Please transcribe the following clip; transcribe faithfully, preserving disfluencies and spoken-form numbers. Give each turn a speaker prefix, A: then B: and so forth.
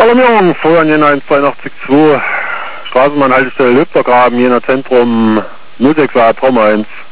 A: Alarmierung, Feuer an Jena eins zweiundachtzig zwei, Straßenbahnhaltestelle Löbtergraben, Jena Zentrum null sechs A Trauma eins.